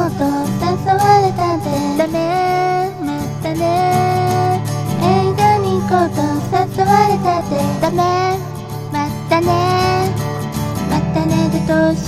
と誘われたでダメまたね映画に行こうと誘われたでダメまたねまたねでどうし